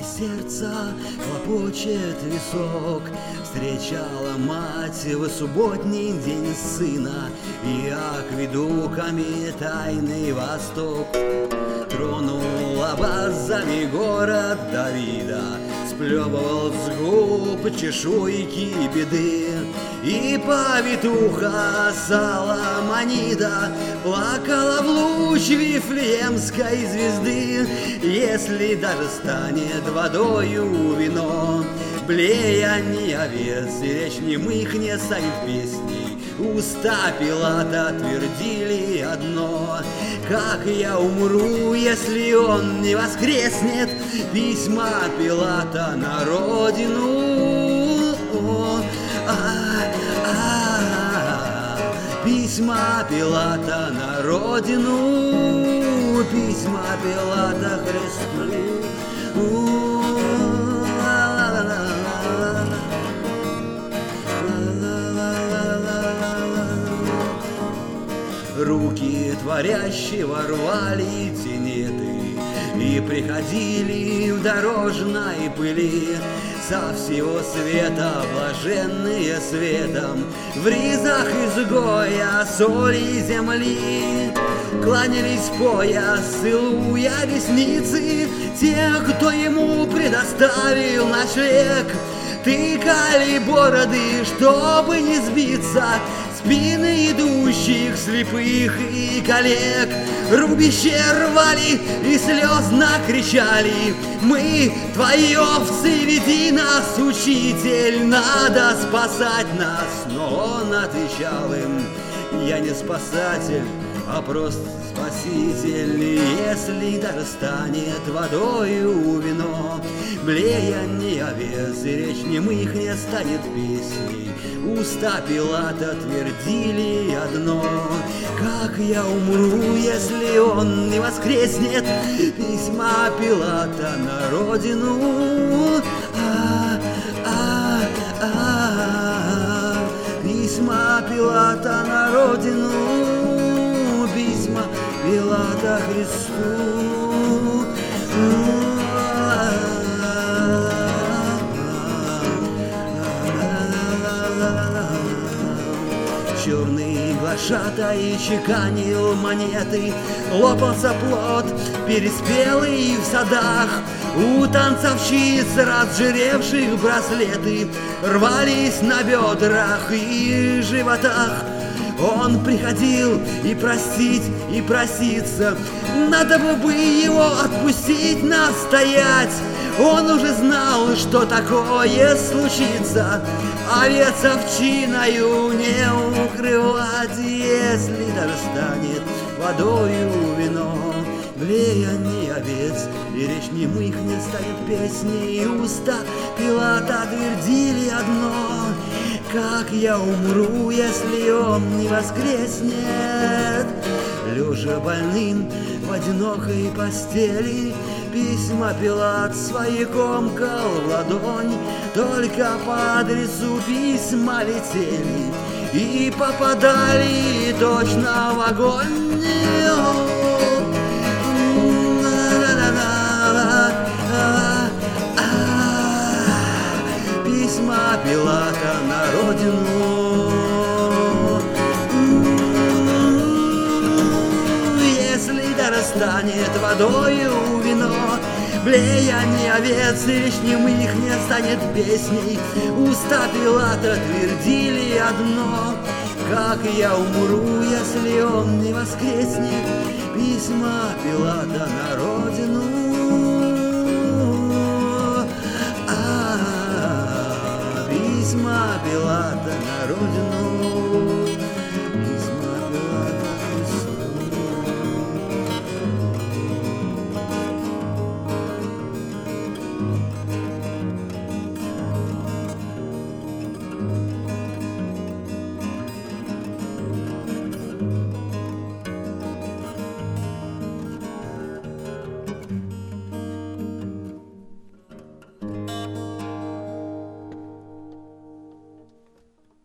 сердца хлопочет висок. Встречала мать в субботний день сына, и акведуками тайный восток. Тронула базами город Давида, сплевывал с губ чешуйки беды. И повитуха Соломонида плакала в луч Вифлеемской звезды. Если даже станет водою вино, блея не овец, и речь немых не станет песней, уста Пилата твердили одно: как я умру, если он не воскреснет? Письма Пилата на родину. Письма Пилата на родину, письма Пилата Христу. Руки творящего рвали тенеты и приходили в дорожной пыли. Со всего света блаженные светом, в ризах изгоя соли земли, кланялись пояс, целуя ресницы тех, кто ему предоставил ночлег. Тыкали бороды, чтобы не сбиться, спины идущих слепых и коллег. Рубище рвали и слезно кричали: мы твои овцы, веди нас, учитель, надо спасать нас. Но он отвечал им: я не спасатель, а просто спаситель. И если даже станет водою вино, блеяние овец и речь немых не станет песней, уста Пилата твердили одно: как я умру, если он не воскреснет? Письма Пилата на родину. Письма Пилата на родину, письма Пилата Христу. Черный глашатай чеканил монеты, лопался плод переспелый в садах. У танцовщиц, разжиревших браслеты, рвались на бедрах и животах. Он приходил и просить, и проситься, надо бы его отпустить, настоять. Он уже знал, что такое случится, овец овчиною не укрывать. Если даже станет водою вино, блеяние овец и речь немых не станет песней, уста Пилата твердили одно: как я умру, если он не воскреснет? Лежа больным в одинокой постели, письма Пилат свои комкал в ладонь. Только по адресу письма летели и попадали точно в огонь. Письма Пилата на родину. Если даже станет водою вино, блеяние овец и речь немых не станет песней, уста Пилата твердили одно: как я умру, если он не воскреснет? Письма Пилата на родину.